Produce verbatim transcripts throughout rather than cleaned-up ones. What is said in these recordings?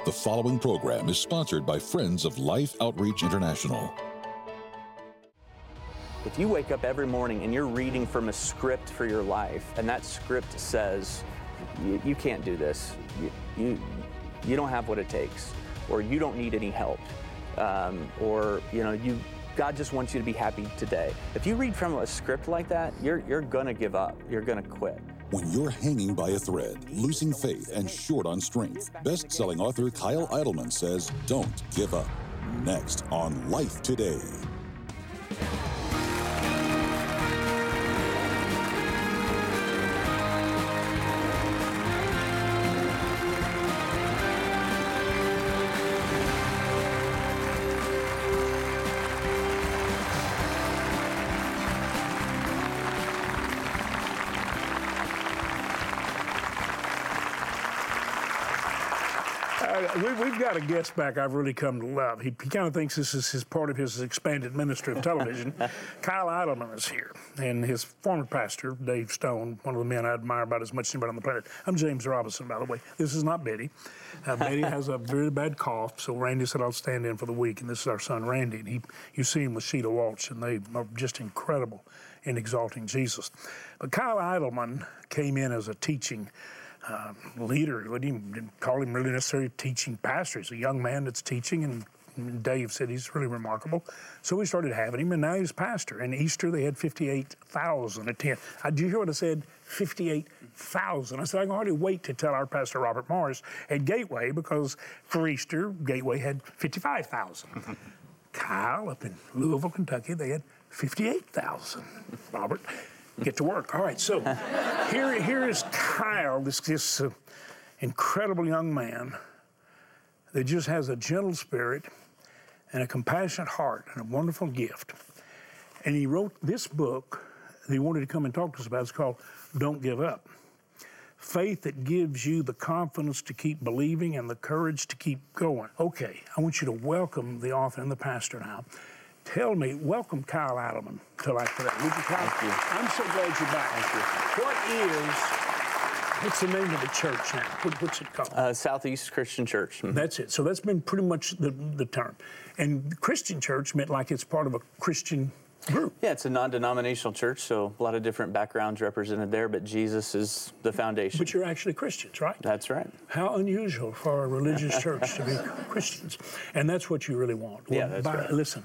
The following program is sponsored by Friends of Life Outreach International. If you wake up every morning and you're reading from a script for your life, and that script says, you, you can't do this, you, you, you don't have what it takes, or you don't need any help, um, or you know, you, God just wants you to be happy today. If you read from a script like that, you're, you're gonna give up, you're gonna quit. When you're hanging by a thread, losing faith, and short on strength, best-selling author Kyle Idleman says, don't give up. Next on Life Today. We, we've got a guest back I've really come to love. He, he kind of thinks this is his part of his expanded ministry of television. Kyle Idleman is here, and his former pastor, Dave Stone, one of the men I admire about as much as anybody on the planet. I'm James Robinson, by the way. This is not Betty. Uh, Betty has a very bad cough, so Randy said I'll stand in for the week, and this is our son, Randy. And he, you see him with Sheila Walsh, and they are just incredible in exalting Jesus. But Kyle Idleman came in as a teaching Uh, leader. We didn't, didn't call him really necessarily teaching pastor. He's a young man that's teaching, and Dave said he's really remarkable. So we started having him, and now he's pastor. And Easter, they had fifty-eight thousand attend. Uh, did you hear what I said? fifty-eight thousand. I said, I can hardly wait to tell our pastor, Robert Morris, at Gateway, because for Easter, Gateway had fifty-five thousand. Kyle, up in Louisville, Kentucky, they had fifty-eight thousand. Robert, get to work. All right, so here, here is Kyle, this, this uh, incredible young man that just has a gentle spirit and a compassionate heart and a wonderful gift. And he wrote this book that he wanted to come and talk to us about. It's called Don't Give Up. Faith that gives you the confidence to keep believing and the courage to keep going. Okay, I want you to welcome the author and the pastor now. Tell me, welcome Kyle Idleman to Life Today. Would you, Kyle? Thank you. I'm so glad you're back. Thank you. What is, what's the name of the church now? What, what's it called? Uh, Southeast Christian Church. Mm-hmm. That's it. So that's been pretty much the, the term. And Christian church meant like it's part of a Christian group. Yeah, it's a non-denominational church, so a lot of different backgrounds represented there, but Jesus is the foundation. But you're actually Christians, right? That's right. How unusual for a religious church to be Christians. And that's what you really want. Yeah, Well, that's by, right. Listen,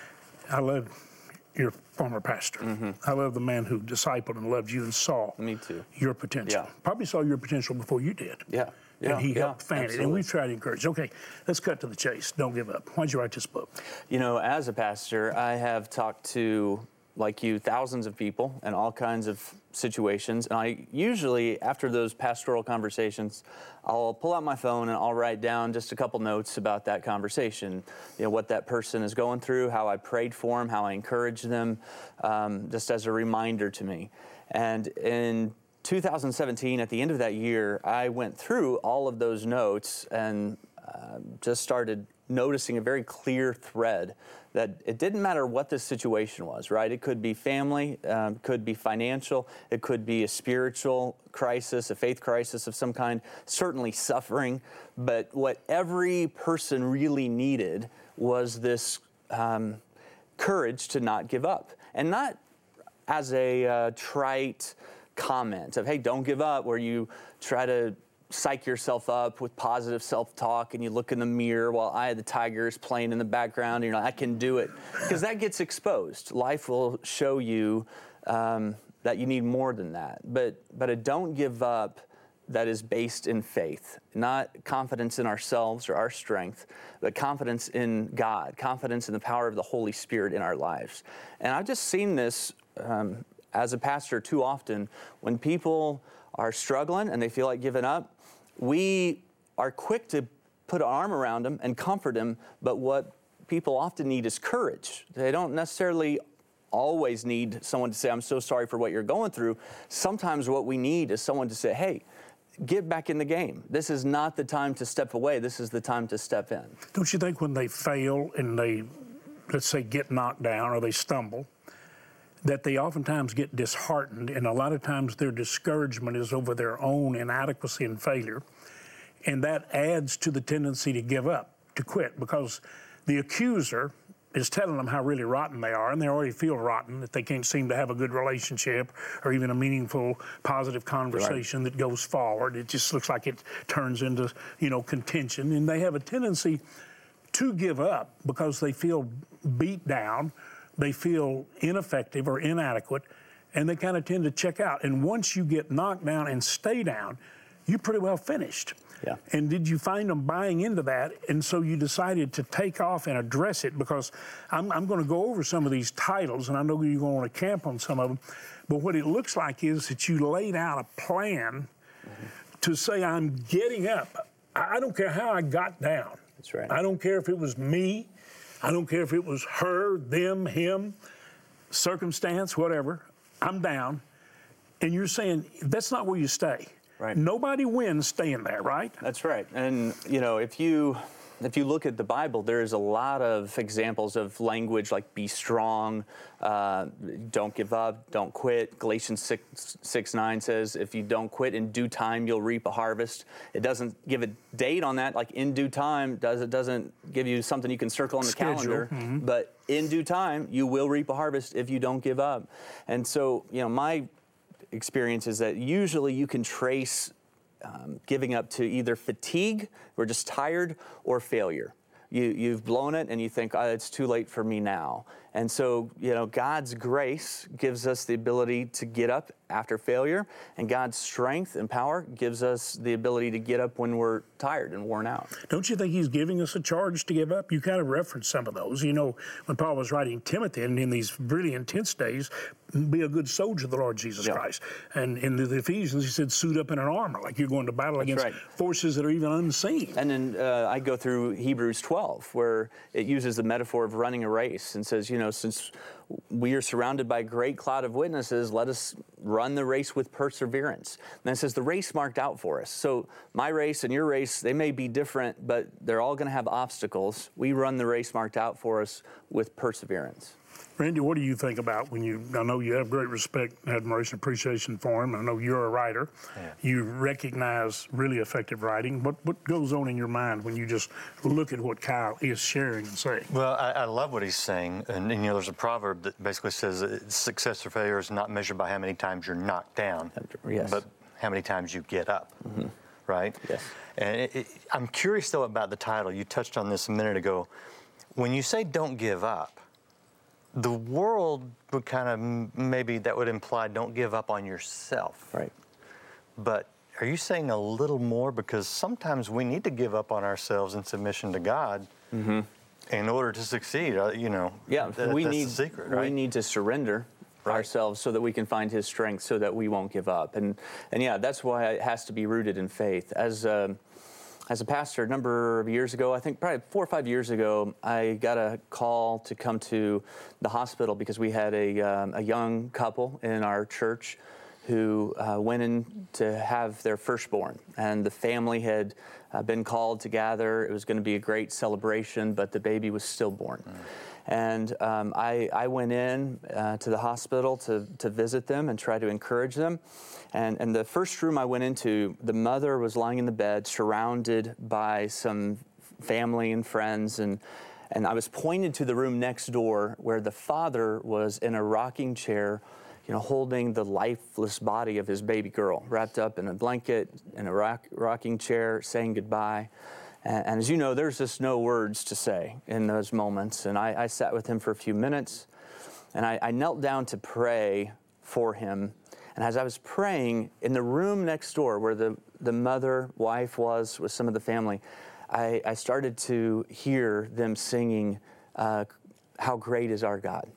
I love your former pastor. Mm-hmm. I love the man who discipled and loved you and saw Me too. your potential. Yeah. Probably saw your potential before you did. Yeah. Yeah. And he yeah, helped fan it. And absolutely. we've tried to encourage. Okay, let's cut to the chase. Don't give up. Why'd you write this book? You know, as a pastor, I have talked to, like you, thousands of people in all kinds of situations. And I usually, after those pastoral conversations, I'll pull out my phone and I'll write down just a couple notes about that conversation. You know, what that person is going through, how I prayed for them, how I encouraged them, um, just as a reminder to me. And in two thousand seventeen, at the end of that year, I went through all of those notes and uh, just started noticing a very clear thread that it didn't matter what the situation was, right? It could be family, um, could be financial, it could be a spiritual crisis, a faith crisis of some kind, certainly suffering. But what every person really needed was this um, courage to not give up. And not as a uh, trite comment of, hey, don't give up, where you try to psych yourself up with positive self-talk and you look in the mirror while Eye of the Tiger is playing in the background and you're like, I can do it. Because that gets exposed. Life will show you um, that you need more than that. But, but a don't give up that is based in faith, not confidence in ourselves or our strength, but confidence in God, confidence in the power of the Holy Spirit in our lives. And I've just seen this um, as a pastor too often. When people are struggling and they feel like giving up, we are quick to put an arm around them and comfort them, but what people often need is courage. They don't necessarily always need someone to say, I'm so sorry for what you're going through. Sometimes what we need is someone to say, hey, get back in the game. This is not the time to step away. This is the time to step in. Don't you think when they fail and they, let's say, get knocked down or they stumble, that they oftentimes get disheartened, and a lot of times their discouragement is over their own inadequacy and failure. And that adds to the tendency to give up, to quit, because the accuser is telling them how really rotten they are, and they already feel rotten, that they can't seem to have a good relationship or even a meaningful, positive conversation right. that goes forward. It just looks like it turns into, you know, contention, and they have a tendency to give up because they feel beat down, they feel ineffective or inadequate, and they kind of tend to check out. And once you get knocked down and stay down, you're pretty well finished. Yeah. And did you find them buying into that? And so you decided to take off and address it, because I'm, I'm going to go over some of these titles, and I know you're going to want to camp on some of them. But what it looks like is that you laid out a plan mm-hmm. to say, I'm getting up. I don't care how I got down. That's right. I don't care if it was me. I don't care if it was her, them, him, circumstance, whatever. I'm down. And you're saying that's not where you stay. Right. Nobody wins staying there, right? That's right. And, you know, if you if you look at the Bible, there's a lot of examples of language like be strong, uh, don't give up, don't quit. Galatians six, six, nine says if you don't quit, in due time you'll reap a harvest. It doesn't give a date on that, like in due time. Does It doesn't give you something you can circle on the Schedule. calendar. Mm-hmm. But in due time, you will reap a harvest if you don't give up. And so, you know, my experience is that usually you can trace um, giving up to either fatigue, we're just tired, or failure. You, you've blown it and you think, oh, it's too late for me now. And so, you know, God's grace gives us the ability to get up after failure, and God's strength and power gives us the ability to get up when we're tired and worn out. Don't you think he's giving us a charge to give up? You kind of referenced some of those. You know, when Paul was writing Timothy, and in these really intense days, be a good soldier of the Lord Jesus yeah. Christ. And in the Ephesians, he said, suit up in an armor, like you're going to battle That's against right. forces that are even unseen. And then uh, I go through Hebrews twelve, where it uses the metaphor of running a race and says, you know, since we are surrounded by a great cloud of witnesses, let us run the race with perseverance. And then it says the race marked out for us. So my race and your race, they may be different, but they're all going to have obstacles. We run the race marked out for us with perseverance. Randy, what do you think about when you, I know you have great respect, admiration, appreciation for him. I know you're a writer. Yeah. You recognize really effective writing. What what goes on in your mind when you just look at what Kyle is sharing and saying? Well, I, I love what he's saying. And, and, you know, there's a proverb that basically says that success or failure is not measured by how many times you're knocked down, yes. but how many times you get up, mm-hmm. right? Yes. And it, it, I'm curious, though, about the title. You touched on this a minute ago. When you say don't give up, the world would kind of, maybe that would imply don't give up on yourself. Right. But are you saying a little more? Because sometimes we need to give up on ourselves in submission to God mm-hmm. in order to succeed, uh, you know. Yeah, that, we, that's need, the secret, right? we need to surrender right. ourselves so that we can find His strength so that we won't give up. And, and yeah, that's why it has to be rooted in faith. As um, As a pastor, a number of years ago, I think probably four or five years ago, I got a call to come to the hospital because we had a, um, a young couple in our church who uh, went in to have their firstborn. And the family had uh, been called to gather. It was going to be a great celebration, but the baby was stillborn. Mm. And um, I, I went in uh, to the hospital to, to visit them and try to encourage them. And, and the first room I went into, the mother was lying in the bed, surrounded by some family and friends. And, and I was pointed to the room next door where the father was in a rocking chair, you know, holding the lifeless body of his baby girl, wrapped up in a blanket, in a rock, rocking chair, saying goodbye. And, and as you know, there's just no words to say in those moments. And I, I sat with him for a few minutes, and I, I knelt down to pray for him. And as I was praying, in the room next door where the, the mother, wife was with some of the family, I, I started to hear them singing, uh, How Great Is Our God.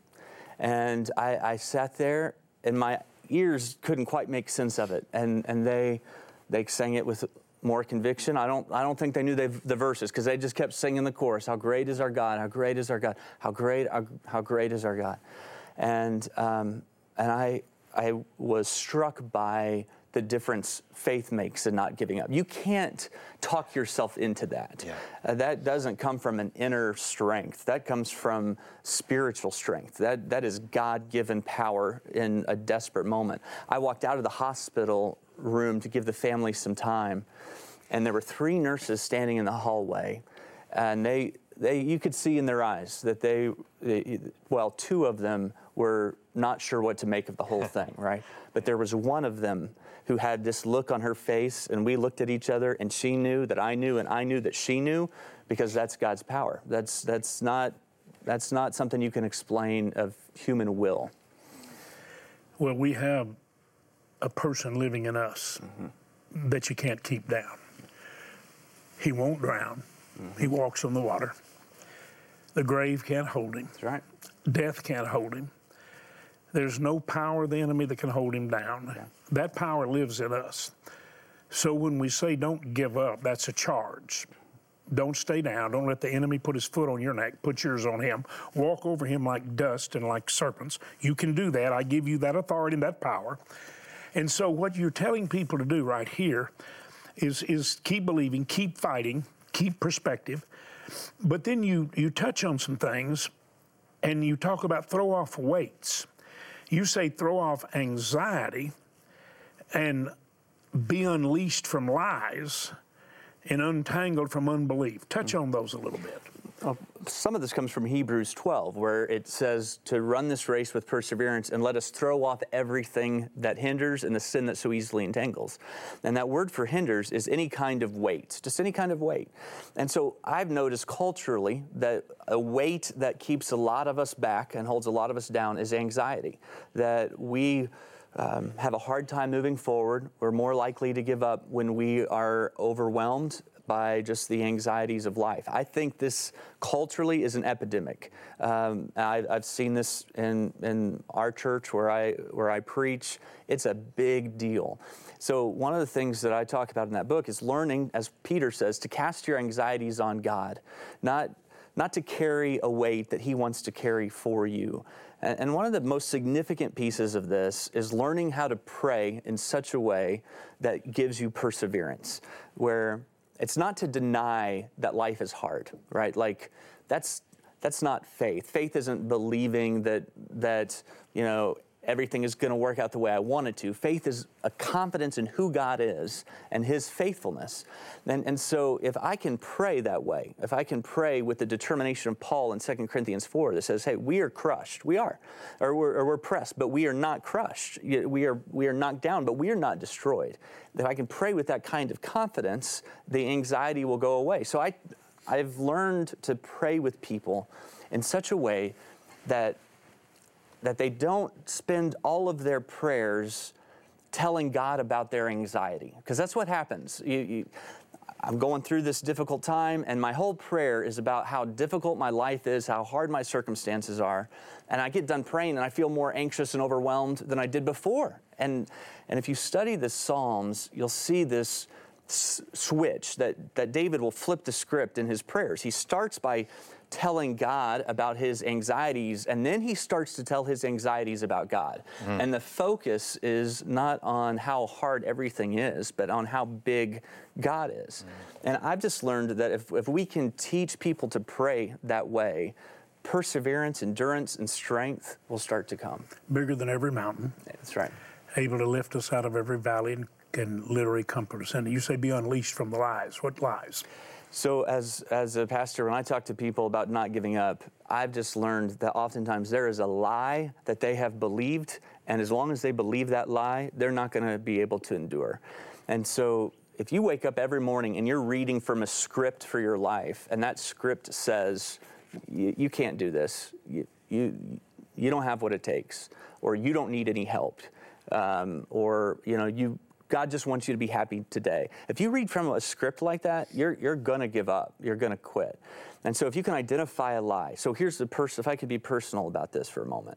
And I, I sat there, and my ears couldn't quite make sense of it. And, and they, they sang it with more conviction. I don't, I don't think they knew they, the verses, because they just kept singing the chorus. How great is our God, how great is our God, how great, how, how great is our God. And, um, and I... I was struck by the difference faith makes in not giving up. You can't talk yourself into that. Yeah. Uh, that doesn't come from an inner strength. That comes from spiritual strength. That that is God-given power in a desperate moment. I walked out of the hospital room to give the family some time, and there were three nurses standing in the hallway, and they, they you could see in their eyes that they, they, well, two of them were not sure what to make of the whole thing, right? But there was one of them who had this look on her face, and we looked at each other, and she knew that I knew, and I knew that she knew, because that's God's power. That's that's not that's not something you can explain of human will. Well, we have a person living in us mm-hmm. that you can't keep down. He won't drown. Mm-hmm. He walks on the water. The grave can't hold him. That's right. Death can't hold him. There's no power of the enemy that can hold him down. Yeah. That power lives in us. So when we say don't give up, that's a charge. Don't stay down. Don't let the enemy put his foot on your neck. Put yours on him. Walk over him like dust and like serpents. You can do that. I give you that authority and that power. And so what you're telling people to do right here is, is keep believing, keep fighting, keep perspective. But then you, you touch on some things, and you talk about throw off weights. You say throw off anxiety and be unleashed from lies and untangled from unbelief. Touch on those a little bit. Well, some of this comes from Hebrews twelve, where it says to run this race with perseverance and let us throw off everything that hinders and the sin that so easily entangles. And that word for hinders is any kind of weight, just any kind of weight. And so I've noticed culturally that a weight that keeps a lot of us back and holds a lot of us down is anxiety, that we Um, have a hard time moving forward. We're more likely to give up when we are overwhelmed by just the anxieties of life. I think this culturally is an epidemic. Um, I, I've seen this in, in our church where I where I preach. It's a big deal. So one of the things that I talk about in that book is learning, as Peter says, to cast your anxieties on God, not not to carry a weight that He wants to carry for you. And one of the most significant pieces of this is learning how to pray in such a way that gives you perseverance, where it's not to deny that life is hard, right? Like that's that's not faith. Faith isn't believing that that, you know, everything is going to work out the way I want it to. Faith is a confidence in who God is and His faithfulness. And, and so if I can pray that way, if I can pray with the determination of Paul in Second Corinthians four that says, hey, we are crushed. We are. Or we're, or we're pressed, but we are not crushed. We are, we are knocked down, but we are not destroyed. If I can pray with that kind of confidence, the anxiety will go away. So I, I've learned to pray with people in such a way that that they don't spend all of their prayers telling God about their anxiety. Because that's what happens. You, you, I'm going through this difficult time, and my whole prayer is about how difficult my life is, how hard my circumstances are. And I get done praying, and I feel more anxious and overwhelmed than I did before. And, and if you study the Psalms, you'll see this s- switch that, that David will flip the script in his prayers. He starts by telling God about his anxieties, and then he starts to tell his anxieties about God. Mm. And the focus is not on how hard everything is, but on how big God is. Mm. And I've just learned that if, if we can teach people to pray that way, perseverance, endurance, and strength will start to come. Bigger than every mountain. That's right. Able to lift us out of every valley and can literally comfort us. And you say be unleashed from the lies. What lies? So as as a pastor, when I talk to people about not giving up, I've just learned that oftentimes there is a lie that they have believed, and as long as they believe that lie, they're not going to be able to endure. And so if you wake up every morning and you're reading from a script for your life, and that script says, you can't do this, you, you, you don't have what it takes, or you don't need any help, um, or you know you. God just wants you to be happy today. If you read from a script like that, you're you're going to give up. You're going to quit. And so if you can identify a lie. So here's the person, if I could be personal about this for a moment.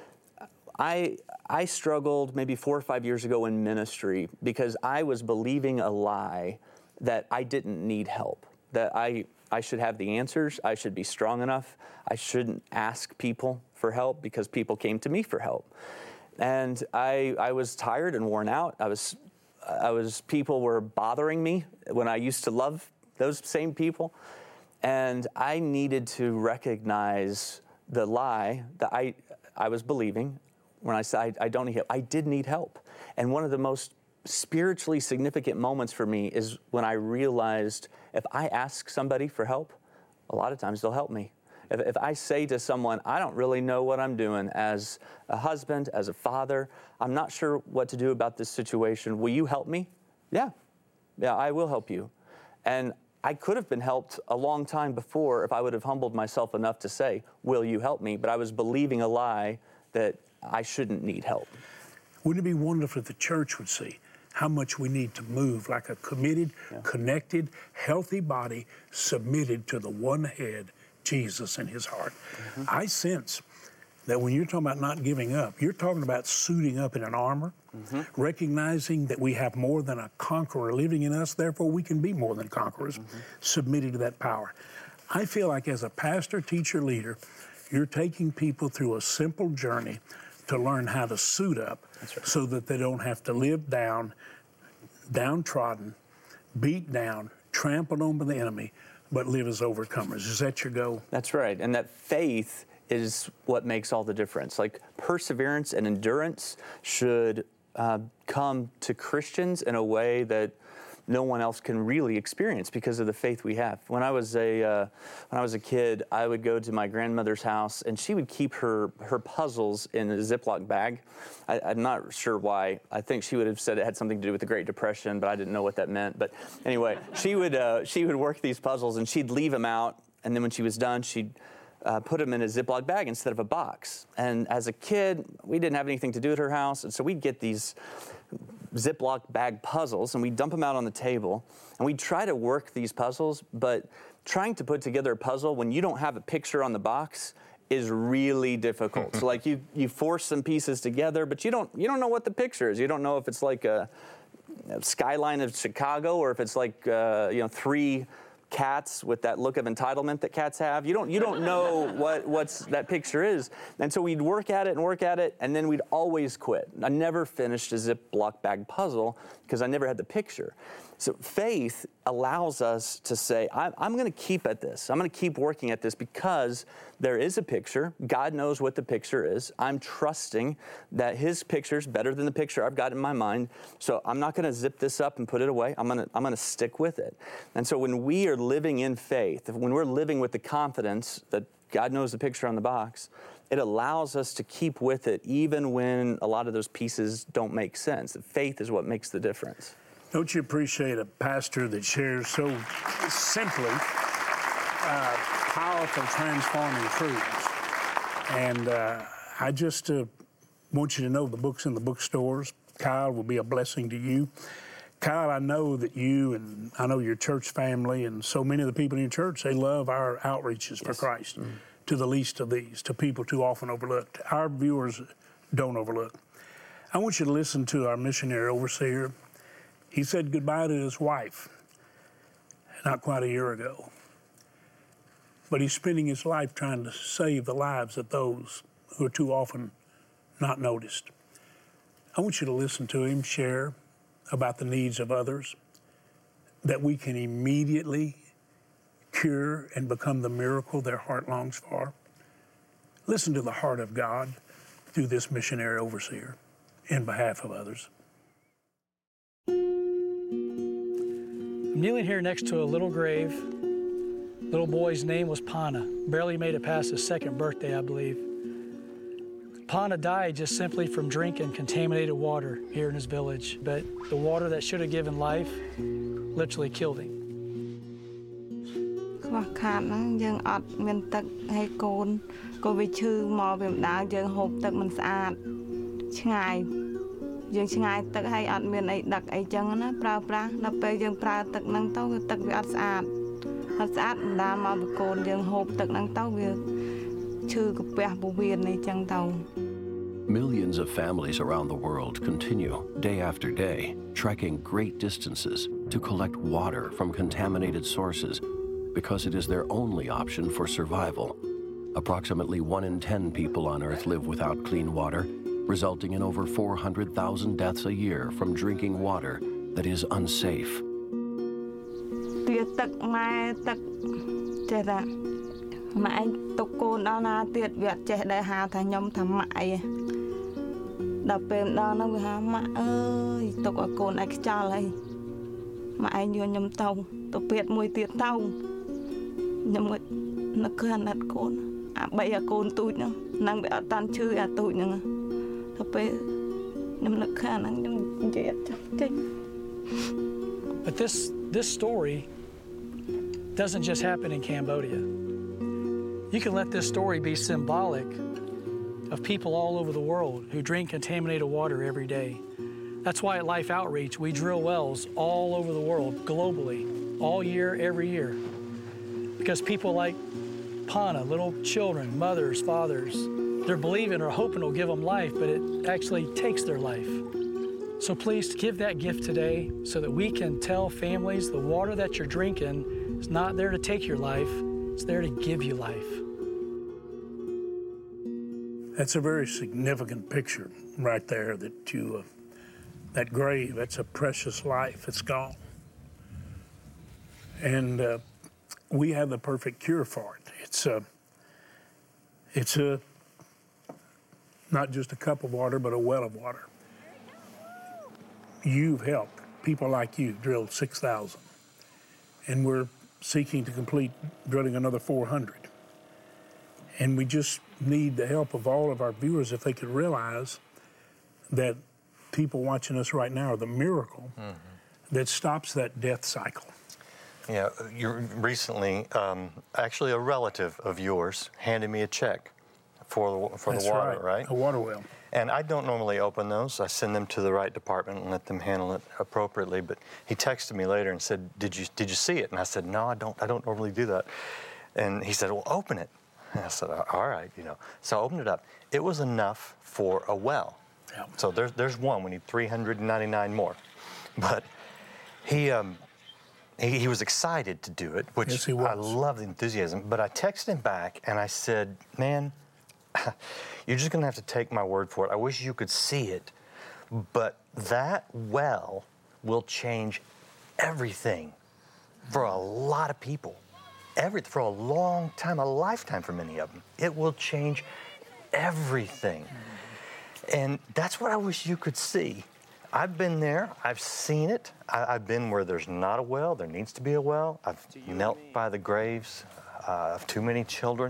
I I struggled maybe four or five years ago in ministry because I was believing a lie that I didn't need help, that I, I should have the answers, I should be strong enough, I shouldn't ask people for help because people came to me for help. And I I was tired and worn out. I was I was, people were bothering me when I used to love those same people. And I needed to recognize the lie that I, I was believing when I said, I, I don't need help. I did need help. And one of the most spiritually significant moments for me is when I realized if I ask somebody for help, a lot of times they'll help me. If, if I say to someone, I don't really know what I'm doing as a husband, as a father, I'm not sure what to do about this situation. Will you help me? Yeah, yeah, I will help you. And I could have been helped a long time before if I would have humbled myself enough to say, will you help me? But I was believing a lie that I shouldn't need help. Wouldn't it be wonderful if the church would see how much we need to move like a committed, yeah. connected, healthy body submitted to the one head, Jesus, in his heart? Mm-hmm. I sense that when you're talking about not giving up, you're talking about suiting up in an armor, mm-hmm. recognizing that we have more than a conqueror living in us, therefore we can be more than conquerors, mm-hmm. submitted to that power. I feel like as a pastor, teacher, leader, you're taking people through a simple journey to learn how to suit up. That's right. So that they don't have to live down, downtrodden, beat down, trampled on by the enemy, but live as overcomers. Is that your goal? That's right. And that faith is what makes all the difference. Like perseverance and endurance should uh, come to Christians in a way that no one else can really experience because of the faith we have. When I was a uh, when I was a kid, I would go to my grandmother's house, and she would keep her her puzzles in a Ziploc bag. I, I'm not sure why. I think she would have said it had something to do with the Great Depression, but I didn't know what that meant. But anyway, she would uh, she would work these puzzles, and she'd leave them out, and then when she was done, she'd Uh, put them in a Ziploc bag instead of a box. And as a kid, we didn't have anything to do at her house, and so we'd get these Ziploc bag puzzles, and we'd dump them out on the table, and we'd try to work these puzzles, but trying to put together a puzzle when you don't have a picture on the box is really difficult. So like you you force some pieces together, but you don't you don't know what the picture is. You don't know if it's like a, a skyline of Chicago or if it's like uh, you know three cats with that look of entitlement that cats have. You don't you don't know what what's that picture is. And so we'd work at it and work at it, and then we'd always quit. I never finished a Ziploc bag puzzle because I never had the picture. So faith allows us to say, I'm, I'm going to keep at this. I'm going to keep working at this because there is a picture. God knows what the picture is. I'm trusting that his picture is better than the picture I've got in my mind. So I'm not going to zip this up and put it away. I'm going to I'm going to stick with it. And so when we are living in faith, when we're living with the confidence that God knows the picture on the box, it allows us to keep with it even when a lot of those pieces don't make sense. Faith is what makes the difference. Don't you appreciate a pastor that shares so simply uh, powerful, transforming truths? And uh, I just uh, want you to know the book's in the bookstores. Kyle will be a blessing to you. Kyle, I know that you and I know your church family and so many of the people in your church, they love our outreaches for yes. Christ mm-hmm. to the least of these, to people too often overlooked. Our viewers don't overlook. I want you to listen to our missionary overseer. He said goodbye to his wife not quite a year ago. But he's spending his life trying to save the lives of those who are too often not noticed. I want you to listen to him share about the needs of others, that we can immediately cure and become the miracle their heart longs for. Listen to the heart of God through this missionary overseer in behalf of others. I'm kneeling here next to a little grave. Little boy's name was Pana. Barely made it past his second birthday, I believe. Pana died just simply from drinking contaminated water here in his village. But the water that should have given life literally killed him. ខ្វះខាតហ្នឹងយើងអត់មានទឹកហើយកូនក៏វាឈឺមកវាម្ដងយើងហូបទឹកមិនស្អាតឆ្ងាយយើងឆ្ងាយទឹកហើយអត់មានអីដឹកអីចឹងណាប្រើប្រាស់ដល់ពេលយើងប្រើទឹកហ្នឹងទៅគឺទឹកវាអត់ស្អាតអត់ស្អាតម្ដងមកបកូនយើងហូបទឹកហ្នឹងទៅវាឈឺកាពះពោះវៀនអីចឹងទៅ Millions of families around the world continue, day after day, trekking great distances to collect water from contaminated sources because it is their only option for survival. Approximately one in ten people on Earth live without clean water, resulting in over four hundred thousand deaths a year from drinking water that is unsafe. វាទឹកម៉ែទឹកចេះតែម៉ែឯងទុកកូនដល់ណាទៀតវាអត់ចេះដែរហៅថាខ្ញុំថាម៉ែឯងដល់ពេលម្ដងហ្នឹងវាថាម៉ាក់អើយទុកឲ្យកូនឯងខ្ចល់ហើយម៉ាក់ឯងយកខ្ញុំទៅទៅពេទ្យមួយទៀតទៅខ្ញុំនឹកឃើញអាណិតកូនអាបីអាកូនទូចហ្នឹងហ្នឹងវាអត់តាន់ឈឺអាទូចហ្នឹងដល់ពេលខ្ញុំនឹកឃើញអាហ្នឹងខ្ញុំនិយាយអត់ចង់ចេញ But this this story doesn't just happen in Cambodia. You can let this story be symbolic of people all over the world who drink contaminated water every day. That's why at Life Outreach we drill wells all over the world, globally, all year, every year. Because people like Pana, little children, mothers, fathers, they're believing or hoping it'll give them life, but it actually takes their life. So please give that gift today so that we can tell families the water that you're drinking is not there to take your life, it's there to give you life. That's a very significant picture right there that you, uh, that grave, that's a precious life, it's gone. And uh, we have the perfect cure for it. It's a, it's a, not just a cup of water, but a well of water. You've helped people like you drill six thousand, and we're seeking to complete drilling another four hundred. And we just need the help of all of our viewers if they could realize that people watching us right now are the miracle mm-hmm. that stops that death cycle. Yeah, you recently, um, actually a relative of yours handed me a check for the, for That's the water, right. right? A water well. And I don't normally open those. I send them to the right department and let them handle it appropriately. But he texted me later and said, "Did you did you see it?" And I said, "No, I don't. I don't normally do that." And he said, "Well, open it." And I said, "All right, you know." So I opened it up. It was enough for a well. Yeah. So there's there's one. We need three hundred ninety-nine more. But he um he, he was excited to do it, which yes, he was. I love the enthusiasm. But I texted him back and I said, "Man, you're just going to have to take my word for it. I wish you could see it, but that well will change everything for a lot of people. Every, for a long time, a lifetime for many of them. It will change everything." And that's what I wish you could see. I've been there. I've seen it. I, I've been where there's not a well. There needs to be a well. I've knelt by the graves uh, of too many children.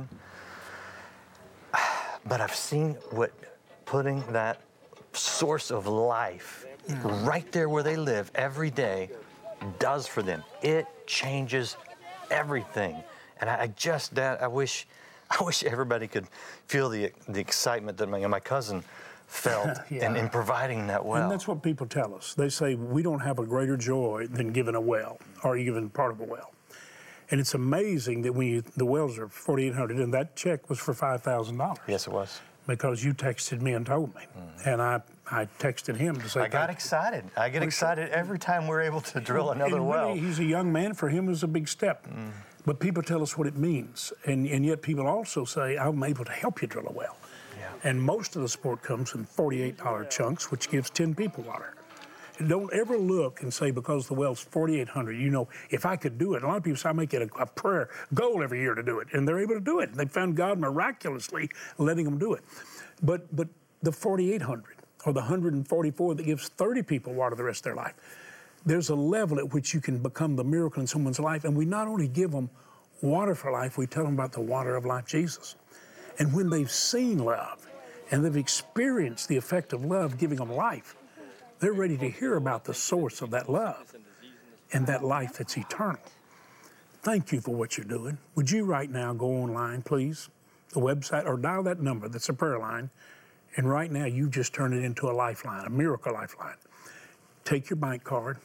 But I've seen what putting that source of life right there where they live every day does for them. It changes everything. And I, I just, Dad, I wish, I wish everybody could feel the the excitement that my, my cousin felt yeah. in, in providing that well. And that's what people tell us. They say we don't have a greater joy than giving a well or giving part of a well. And it's amazing that when you, the wells are forty-eight hundred dollars, and that check was for five thousand dollars. Yes, it was. Because you texted me and told me. Mm. And I, I texted him to say, I got excited. I get excited every time we're able to drill another and well. Really, he's a young man. For him, it was a big step. Mm. But people tell us what it means. And, and yet people also say, I'm able to help you drill a well. Yeah. And most of the support comes in forty-eight dollars chunks, which gives ten people water. And don't ever look and say, because the well's forty-eight hundred dollars, you know, if I could do it. A lot of people say, I make it a, a prayer goal every year to do it. And they're able to do it. They found God miraculously letting them do it. But but the forty-eight hundred or the one hundred forty-four that gives thirty people water the rest of their life, there's a level at which you can become the miracle in someone's life. And we not only give them water for life, we tell them about the water of life, Jesus. And when they've seen love and they've experienced the effect of love giving them life, they're ready to hear about the source of that love and that life that's eternal. Thank you for what you're doing. Would you right now go online, please, the website, or dial that number that's a prayer line, and right now you just turn it into a lifeline, a miracle lifeline. Take your bank card,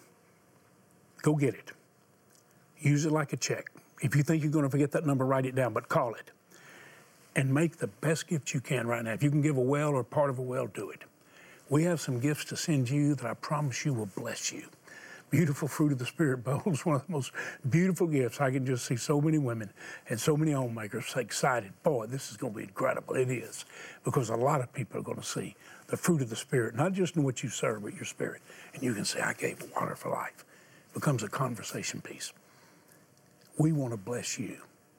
go get it. Use it like a check. If you think you're going to forget that number, write it down, but call it. And make the best gift you can right now. If you can give a well or part of a well, do it. We have some gifts to send you that I promise you will bless you. Beautiful Fruit of the Spirit bowl is one of the most beautiful gifts. I can just see so many women and so many homemakers excited. Boy, this is going to be incredible. It is. Because a lot of people are going to see the fruit of the Spirit, not just in what you serve, but your spirit. And you can say, I gave water for life. It becomes a conversation piece. We want to bless you,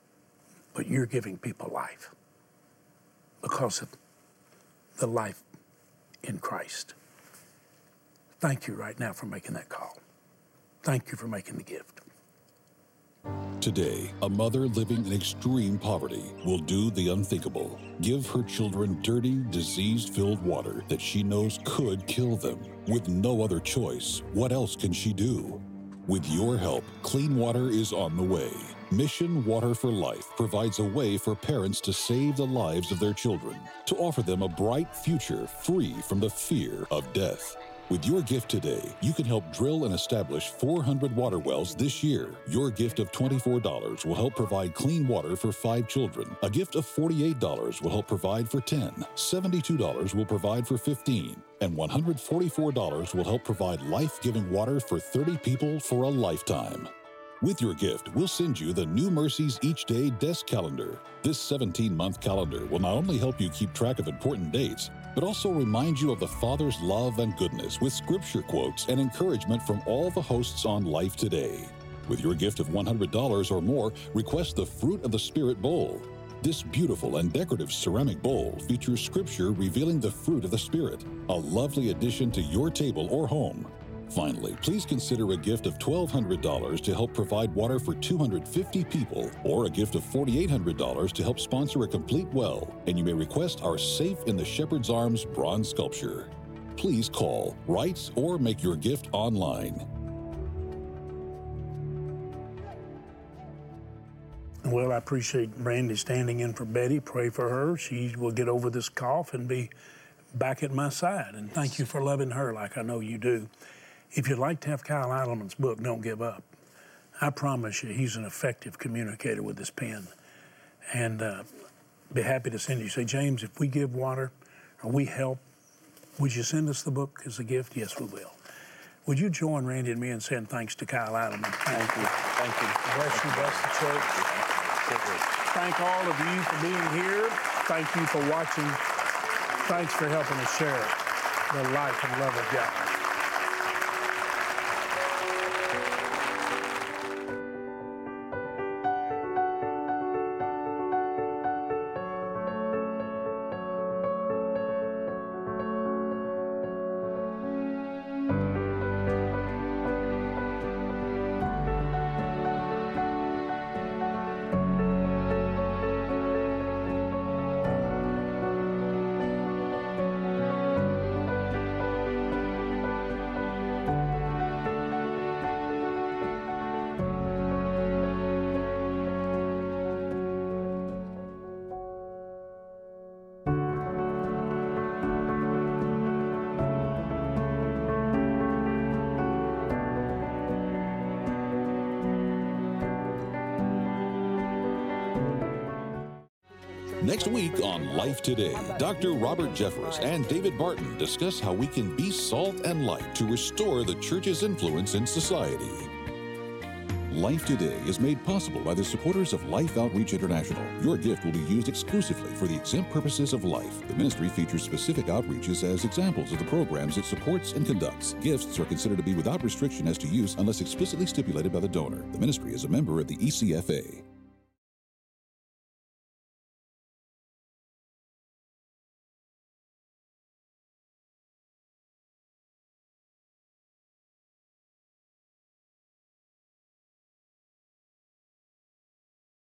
but you're giving people life because of the life in Christ. Thank you right now for making that call. Thank you for making the gift. Today, a mother living in extreme poverty will do the unthinkable. Give her children dirty, disease-filled water that she knows could kill them. With no other choice, what else can she do? With your help, clean water is on the way. Mission Water for Life provides a way for parents to save the lives of their children, to offer them a bright future free from the fear of death. With your gift today, you can help drill and establish four hundred water wells this year. Your gift of twenty-four dollars will help provide clean water for five children. A gift of forty-eight dollars will help provide for ten. seventy-two dollars will provide for fifteen. And one hundred forty-four dollars will help provide life-giving water for thirty people for a lifetime. With your gift, we'll send you the New Mercies Each Day Desk Calendar. This seventeen-month calendar will not only help you keep track of important dates, but also remind you of the Father's love and goodness with scripture quotes and encouragement from all the hosts on Life Today. With your gift of one hundred dollars or more, request the Fruit of the Spirit Bowl. This beautiful and decorative ceramic bowl features scripture revealing the fruit of the Spirit, a lovely addition to your table or home. Finally, please consider a gift of twelve hundred dollars to help provide water for two hundred fifty people, or a gift of forty-eight hundred dollars to help sponsor a complete well, and you may request our Safe in the Shepherd's Arms bronze sculpture. Please call, write, or make your gift online. Well, I appreciate Randy standing in for Betty. Pray for her. She will get over this cough and be back at my side. And thank you for loving her like I know you do. If you'd like to have Kyle Idleman's book, Don't Give Up, I promise you he's an effective communicator with his pen. And uh, be happy to send you. Say, James, if we give water or we help, would you send us the book as a gift? Yes, we will. Would you join Randy and me in saying thanks to Kyle Idleman? Thank you. Thank you. Bless you, bless the church. Thank all of you for being here. Thank you for watching. Thanks for helping us share the life and love of God. Next week on Life Today, Doctor Robert Jeffress and David Barton discuss how we can be salt and light to restore the church's influence in society. Life Today is made possible by the supporters of Life Outreach International. Your gift will be used exclusively for the exempt purposes of life. The ministry features specific outreaches as examples of the programs it supports and conducts. Gifts are considered to be without restriction as to use unless explicitly stipulated by the donor. The ministry is a member of the E C F A.